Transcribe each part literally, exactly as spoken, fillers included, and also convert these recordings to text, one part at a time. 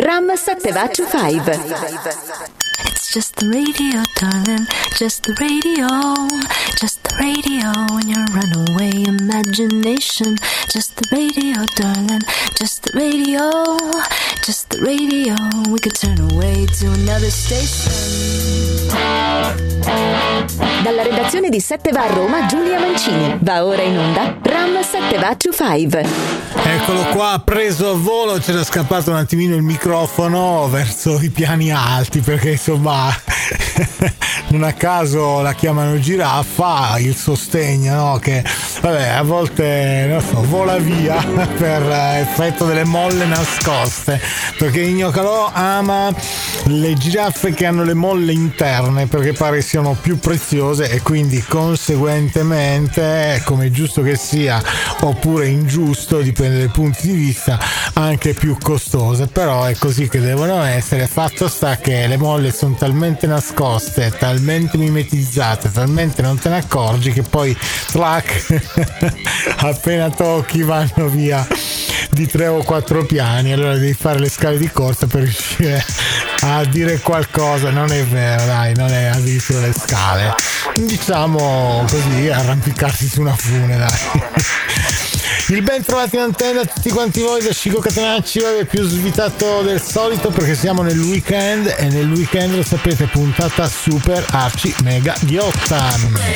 Ram Sattva cinque. It's just the radio, darling, just the radio, just the radio in your runaway imagination. Just the radio, darling, just the radio, just the radio. We could turn away to another station. Dalla redazione di Sattva a Roma, Giulia Mancini. Va ora in onda Ram Sattva cinque. Eccolo qua, preso a volo, c'era scappato un attimino il microfono verso i piani alti, perché insomma non a caso la chiamano giraffa, il sostegno, no? Che vabbè, a volte non so, vola via per effetto delle molle nascoste, perché Igno Calò ama le giraffe che hanno le molle interne, perché pare siano più preziose e quindi conseguentemente, come è giusto che sia oppure ingiusto, dipende dai punti di vista, anche più costose. Però è così che devono essere. Fatto sta che le molle sono talmente nascoste, talmente mimetizzate, talmente non te ne accorgi che poi track appena tocchi vanno via di tre o quattro piani. Allora devi fare le scale di corsa per riuscire a dire qualcosa. Non è vero, dai, non è addirittura le scale, diciamo così, arrampicarsi su una fune, dai. Il ben trovati in antenna a tutti quanti voi da Chico Catenacci, vabbè, più svitato del solito perché siamo nel weekend, e nel weekend lo sapete, puntata super arci mega ghiotta.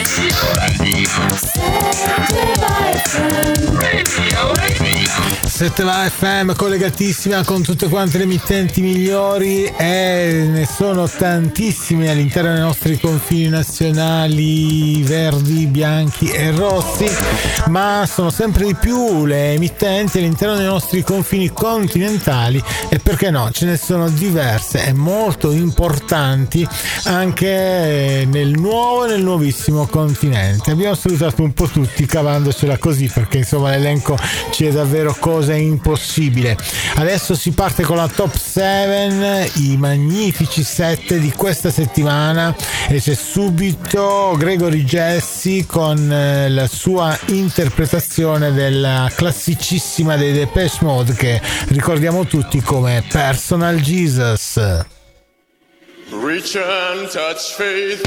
Sattva F M collegatissima con tutte quante le emittenti migliori, e ne sono tantissime all'interno dei nostri confini nazionali verdi, bianchi e rossi, ma sono sempre di più le emittenti all'interno dei nostri confini continentali, e perché no, ce ne sono diverse e molto importanti anche nel nuovo e nel nuovissimo continente. Abbiamo salutato un po' tutti cavandocela così, perché insomma l'elenco ci è davvero cosa impossibile. Adesso si parte con la top sette, i magnifici sette di questa settimana, e c'è subito Gregory Jesse con la sua interpretazione della classicissima dei Depeche Mode, che ricordiamo tutti come Personal Jesus. Reach and touch faith.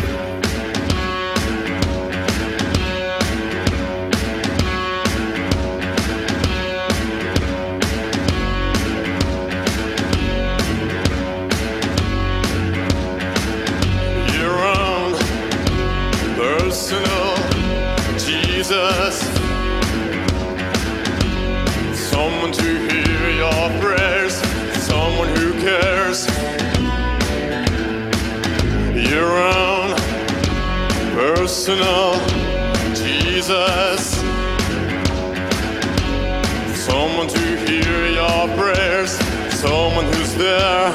Your own personal Jesus. Someone to hear your prayers, someone who cares. Your own personal Jesus. Someone to hear your prayers, someone who's there.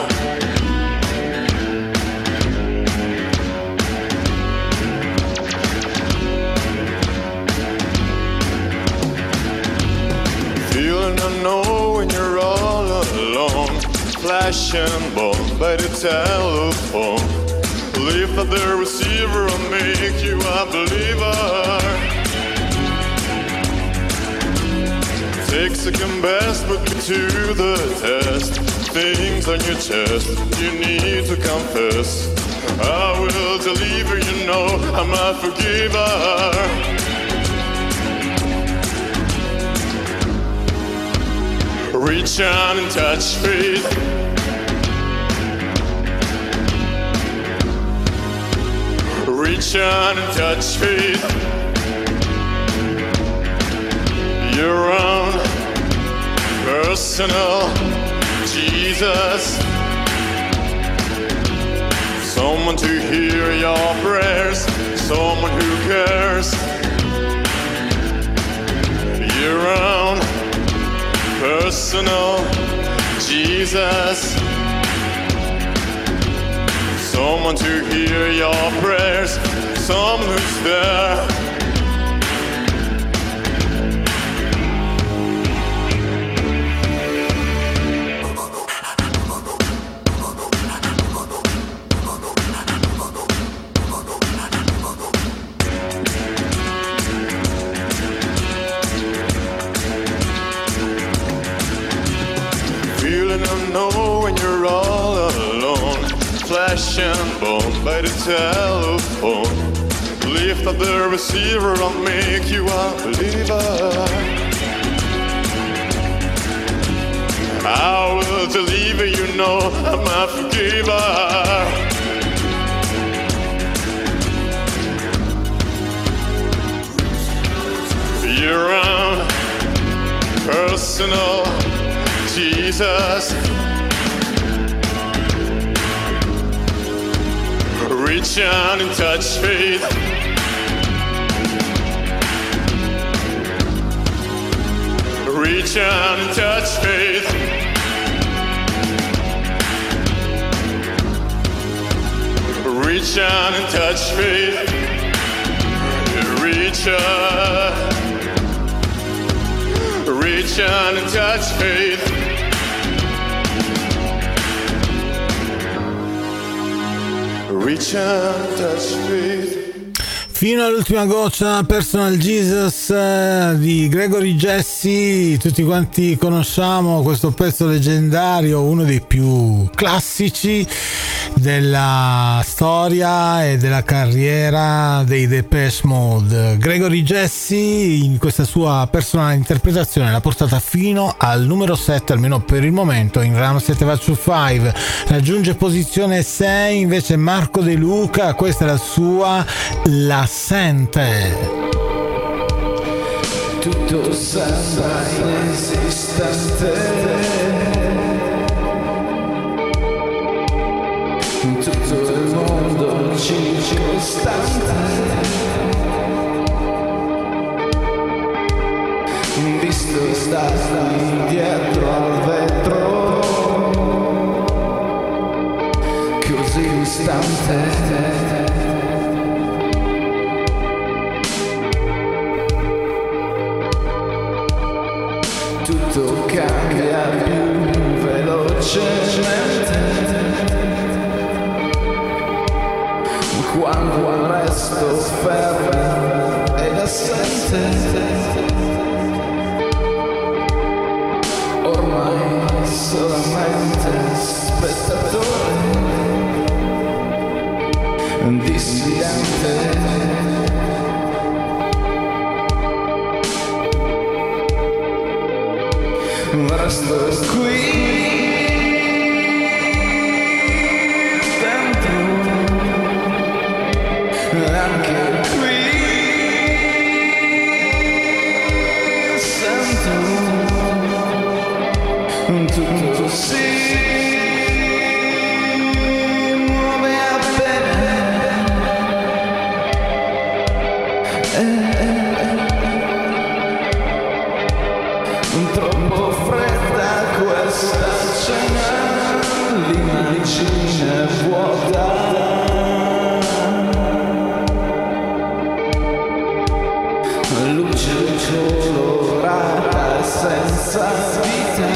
Feeling unknown when you're all alone, flash and bone by the telephone. Lift up the receiver and make you a believer. Take second best, put me to the test. Things on your chest, you need to confess. I will deliver, you know I'm a forgiver. Reach out and touch faith. Reach out and touch faith. Your own personal Jesus. Someone to hear your prayers, someone who cares. Your own personal Jesus. Someone to hear your prayers, someone who's there. Feeling unknown when you're flesh and bone by the telephone. Lift up the receiver, I'll make you a believer. I will deliver, you know I'm a forgiver. Your own personal Jesus. Reach out and touch faith. Reach out and touch faith. Reach out and touch faith. Reach out. Reach out and touch faith. Reach out and touch faith. Fino all'ultima goccia, Personal Jesus eh, di Gregory Jesse. Tutti quanti conosciamo questo pezzo leggendario, uno dei più classici della storia e della carriera dei Depeche Mode. Gregory Jesse in questa sua personale interpretazione l'ha portata fino al numero sette, almeno per il momento, in Ram sette va su cinque. Raggiunge posizione sei invece Marco De Luca, questa è la sua La Sente. Tutto sembra inesistente, tutto il mondo circostante, visto stare dietro al vetro, così distante. Tutto cambia più velocemente quando resto fermo ed assente. Ormai solamente spettatore, dissidente. Resto qui dentro, anche qui sento tutto si muove appena. Eh, Troppo fredda questa cena, l'immagine vuota, luce colorata senza vita,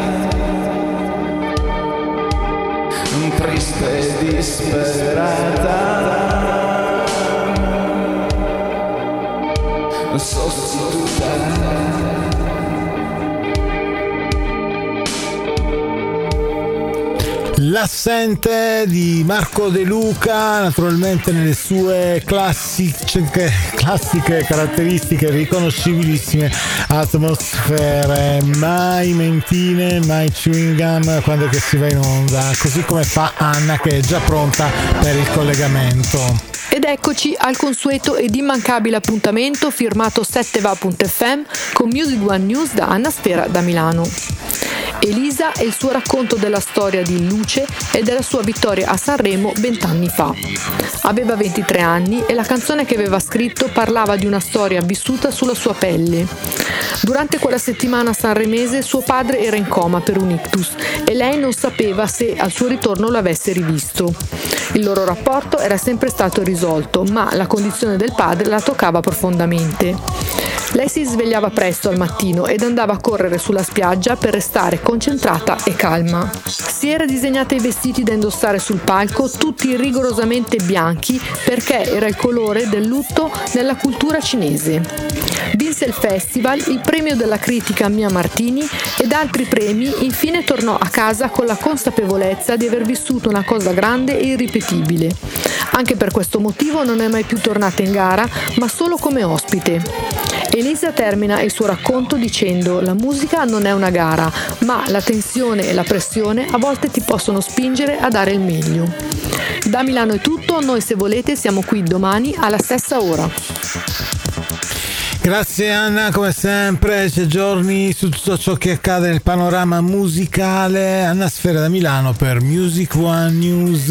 triste e disperata, sostituta. L'assente di Marco De Luca, naturalmente nelle sue classiche, classiche caratteristiche riconoscibilissime atmosfere, mai mentine, mai chewing gum quando che si va in onda, così come fa Anna che è già pronta per il collegamento. Ed eccoci al consueto ed immancabile appuntamento firmato sette va punto effe emme con Music One News da Anna Sfera da Milano. Elisa e il suo racconto della storia di Luce e della sua vittoria a Sanremo vent'anni fa. Aveva ventitré anni e la canzone che aveva scritto parlava di una storia vissuta sulla sua pelle. Durante quella settimana sanremese suo padre era in coma per un ictus e lei non sapeva se al suo ritorno l'avesse rivisto. Il loro rapporto era sempre stato risolto, ma la condizione del padre la toccava profondamente. Lei si svegliava presto al mattino ed andava a correre sulla spiaggia per restare concentrata e calma. Si era disegnata i vestiti da indossare sul palco, tutti rigorosamente bianchi, perché era il colore del lutto nella cultura cinese. Vinse il festival, il premio della critica Mia Martini ed altri premi. Infine tornò a casa con la consapevolezza di aver vissuto una cosa grande e irripetibile. Anche per questo motivo non è mai più tornata in gara, ma solo come ospite. Elisa termina il suo racconto dicendo: la musica non è una gara, ma la tensione e la pressione a volte ti possono spingere a dare il meglio. Da Milano è tutto, noi se volete siamo qui domani alla stessa ora. Grazie Anna, come sempre ci aggiorni su tutto ciò che accade nel panorama musicale. Anna Sfera da Milano per Music One News,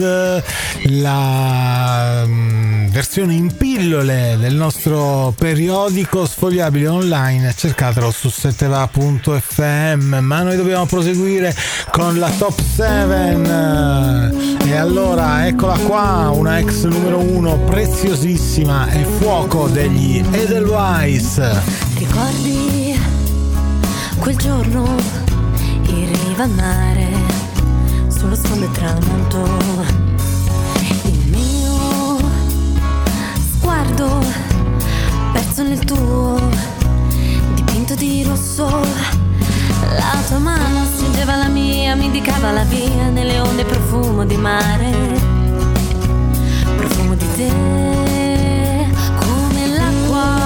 la um, versione in pillole del nostro periodico sfogliabile online, cercatelo su sette va punto effe emme. Ma noi dobbiamo proseguire con la top sette e allora eccola qua, una ex numero uno preziosissima, è Fuoco degli Edelweiss. Ricordi quel giorno in riva al mare, sullo sfondo e tramonto, il mio sguardo perso nel tuo, dipinto di rosso, la tua mano stringeva la mia, mi indicava la via nelle onde, profumo di mare, profumo di te, come l'acqua.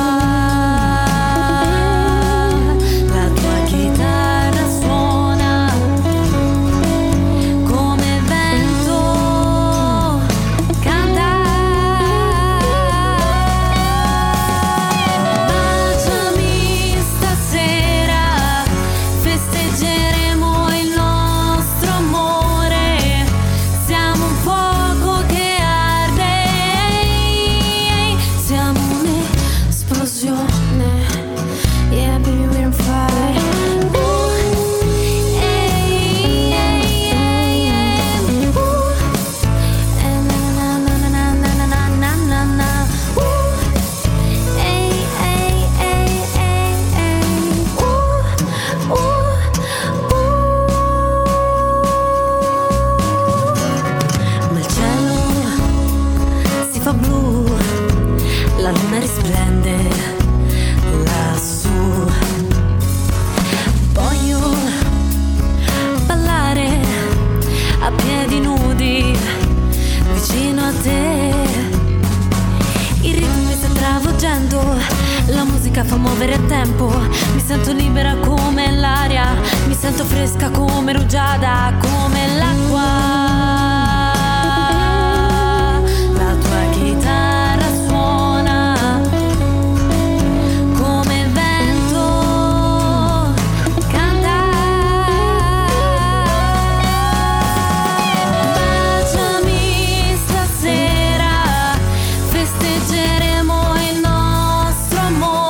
Fa muovere a tempo, mi sento libera come l'aria, mi sento fresca come rugiada, come l'acqua. La tua chitarra suona come il vento, canta. Baciami stasera, festeggeremo il nostro amore.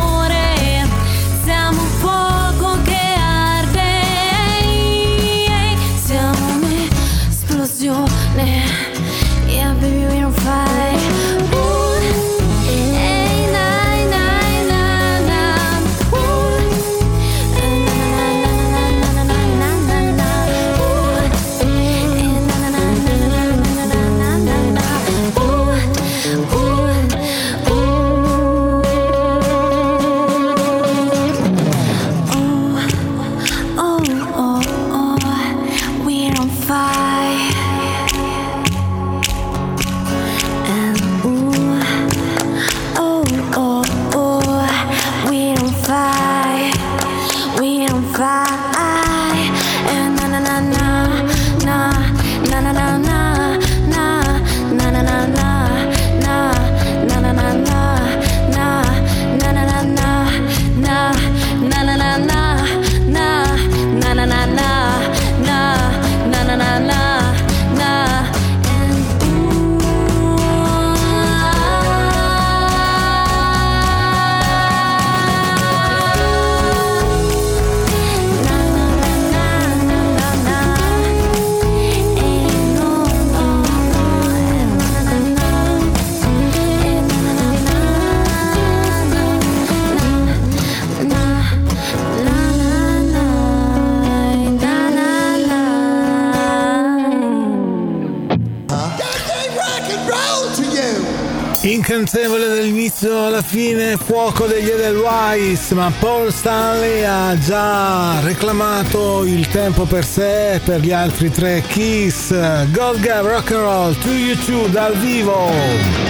incantevole dall'inizio alla fine, fuoco degli Edelweiss, ma Paul Stanley ha già reclamato il tempo per sé e per gli altri tre Kiss. God Gave Rock and Roll to You Two dal vivo.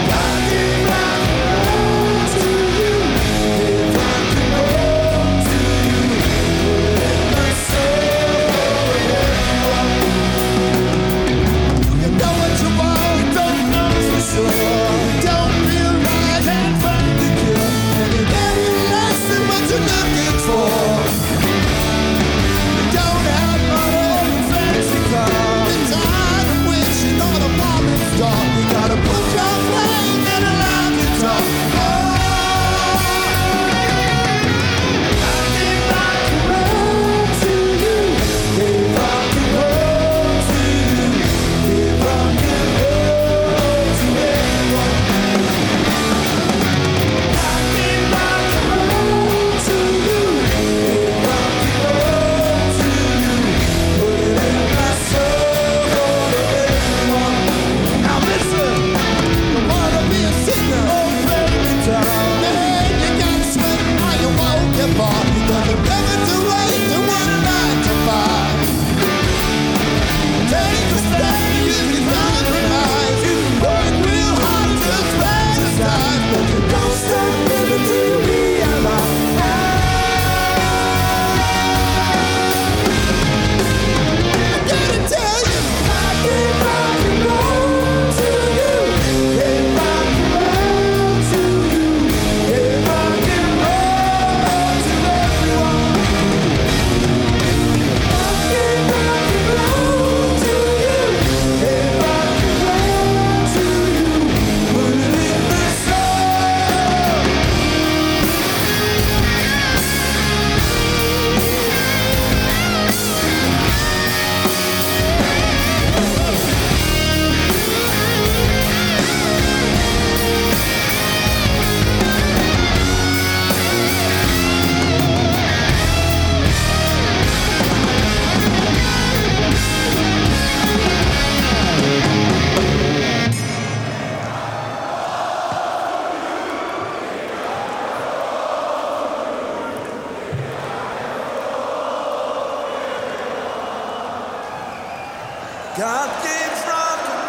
God gave rock and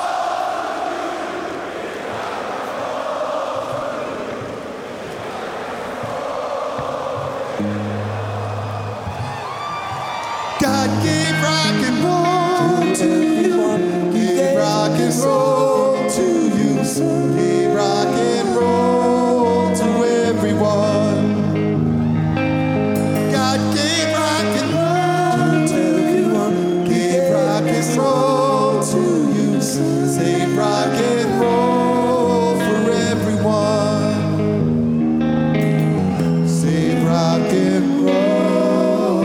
roll. God gave rock and roll to everyone. Gave rock and roll to you. Gave rock and roll to everyone. God gave rock and roll to everyone. Gave rock and roll to you. Save rock and roll for everyone. Save rock and roll.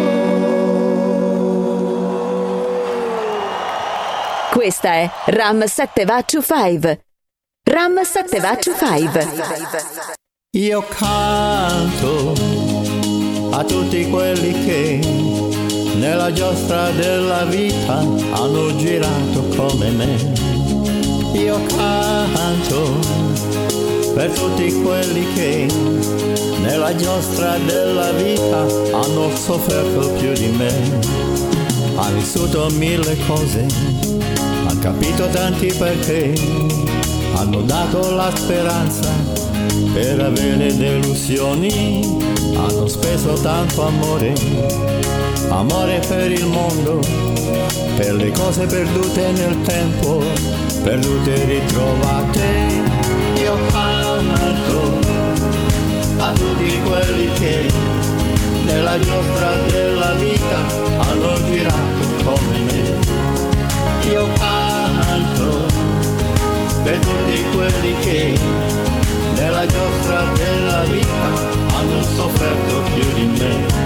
Questa è Ram Sattva cinque. Ram Sattva cinque. Io canto a tutti quelli che nella giostra della vita hanno girato come me. Io canto per tutti quelli che nella giostra della vita hanno sofferto più di me. Hanno vissuto mille cose, hanno capito tanti perché, hanno dato la speranza per avere delusioni, hanno speso tanto amore, amore per il mondo, per le cose perdute nel tempo, perdute e ritrovate. Io canto a tutti quelli che nella giostra della vita hanno girato come me. Io canto per tutti quelli che nella giostra della vita hanno sofferto più di me.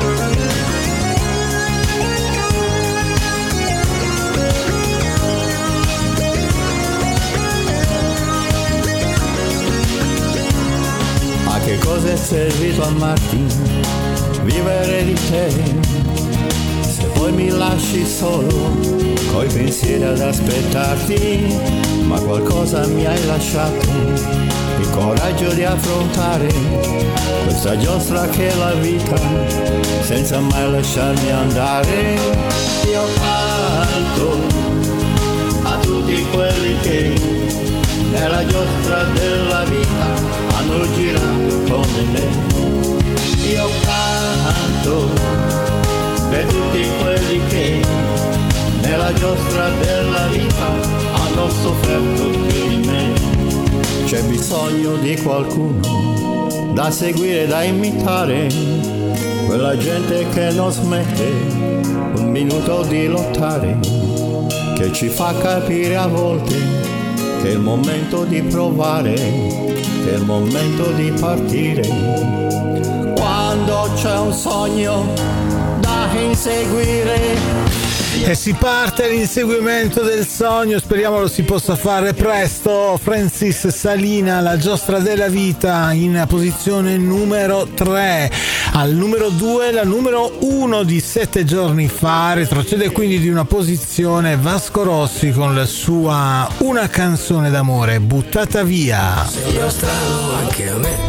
A che cosa è servito amarti, vivere di te, se poi mi lasci solo, coi pensieri ad aspettarti, ma qualcosa mi hai lasciato, il coraggio di affrontare questa giostra che è la vita, senza mai lasciarmi andare. Io canto a tutti quelli che nella giostra della vita hanno girato come me. Io canto per tutti quelli che nella giostra della vita hanno sofferto più di me. C'è bisogno di qualcuno da seguire, da imitare, quella gente che non smette un minuto di lottare, che ci fa capire a volte che è il momento di provare, che è il momento di partire. Quando c'è un sogno da inseguire e si parte all'inseguimento del sogno, speriamo lo si possa fare presto. Francis Salina, La giostra della vita, in posizione numero tre. Al numero due la numero uno di sette giorni fa, retrocede quindi di una posizione Vasco Rossi con la sua Una canzone d'amore buttata via. Sembra strano anche a me,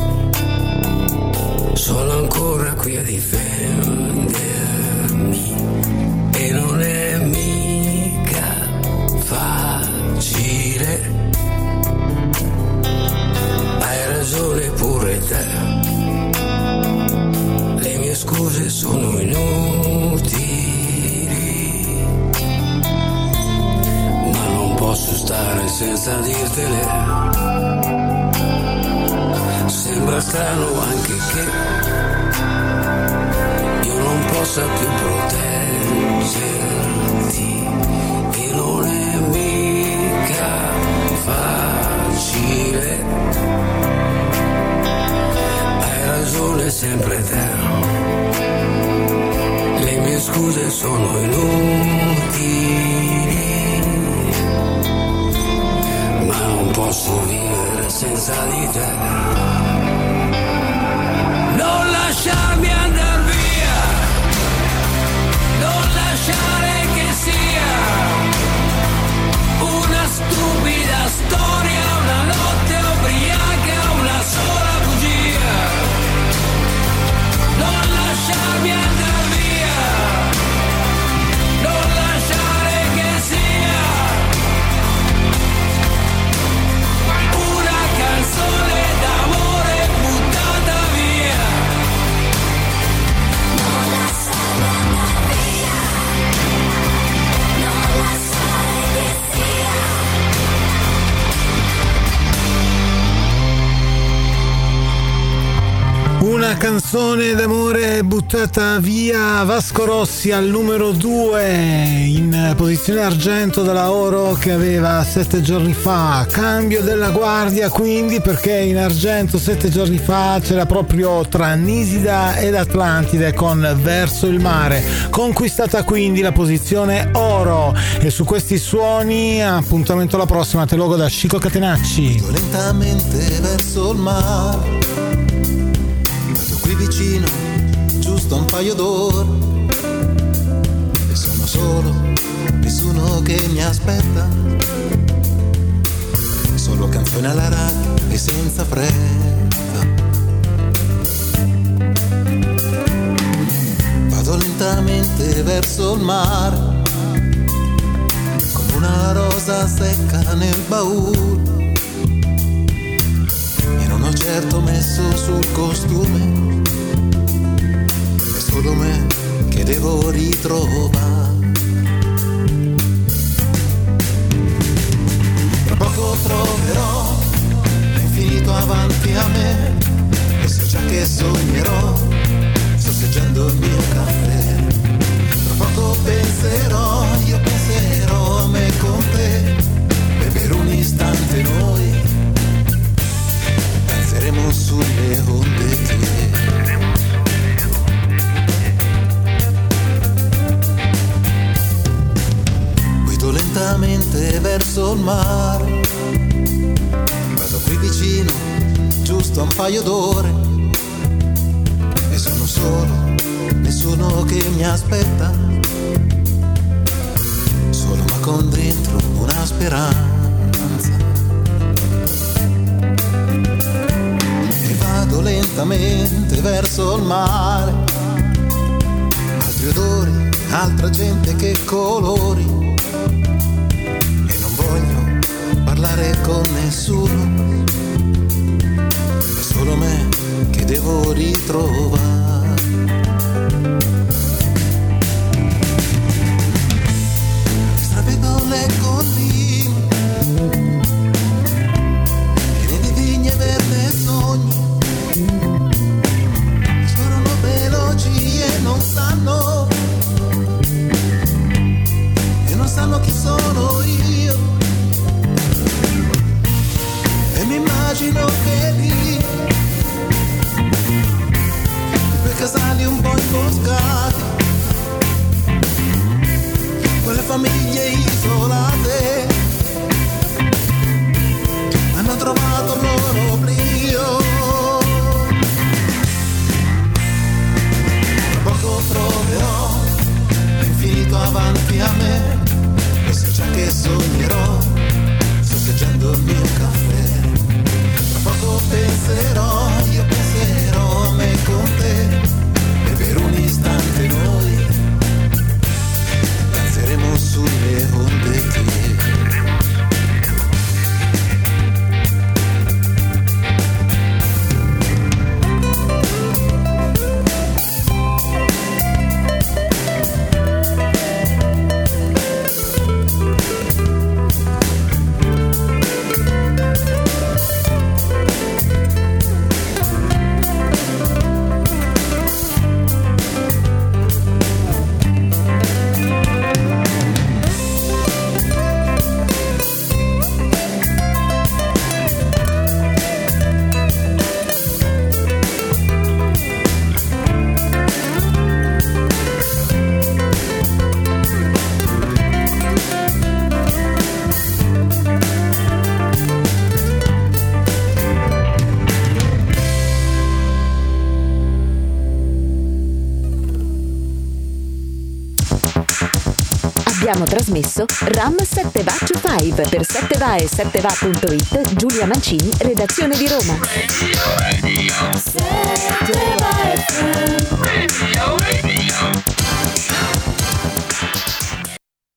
sono ancora qui a difendermi e non è mica facile. Hai ragione pure te, le mie scuse sono inutili, ma non posso stare senza dirtele. Sembra strano anche che io non possa più proteggerti e non è mica facile. Hai ragione sempre te, le mie scuse sono inutili, ma non posso vivere senza di te. Non lasciarmi andar via, non lasciare che sia una stupida storia, una notte ubriaca, una sola bugia. Non lasciarmi andar via, non lasciare che sia una canzone d'amore buttata via. Non lasciare andar via, non lasciare che sia. Una canzone d'amore buttata via. Vasco Rossi al numero due, in posizione argento dalla Oro che aveva sette giorni fa. Cambio della guardia quindi, perché in argento sette giorni fa c'era proprio tra Nisida ed Atlantide con Verso il mare. Conquistata quindi la posizione Oro, e su questi suoni appuntamento alla prossima. Te logo da Chico Catenacci. Lentamente verso il mare, qui vicino, giusto un paio d'ore, e sono solo, nessuno che mi aspetta, solo canzone alla radio e senza fretta. Vado lentamente verso il mare, come una rosa secca nel baule, e non ho certo messo sul costume, solo me che devo ritrovare. Tra poco troverò l'infinito avanti a me, e so già che sognerò sorseggiando il mio caffè. Tra poco penserò, io penserò a me con te, e per un istante noi danzeremo sulle onde che lentamente verso il mare, vado qui vicino, giusto un paio d'ore, e sono solo, nessuno che mi aspetta, solo ma con dentro una speranza. E vado lentamente verso il mare, altri odori, altra gente che colori, e non voglio parlare con nessuno, è solo me che devo ritrovare. Stravedo le colline piene di vigne verde sogni, scorrono veloci e non sanno, e non sanno chi sono io, e mi immagino che lì due casali un po' imboscati, quelle famiglie isolate hanno trovato il loro oblio. Tra poco troverò l'infinito avanti a me, e so già che sognerò sorseggiando il mio caffè. Tra poco penserò, io penserò a me con te, e per un istante noi danzeremo sulle onde che Abbiamo trasmesso Ram sette Va to cinque per sette va e sette va punto it. Giulia Mancini, redazione di Roma. Radio, radio. sette Va F M. Radio, radio.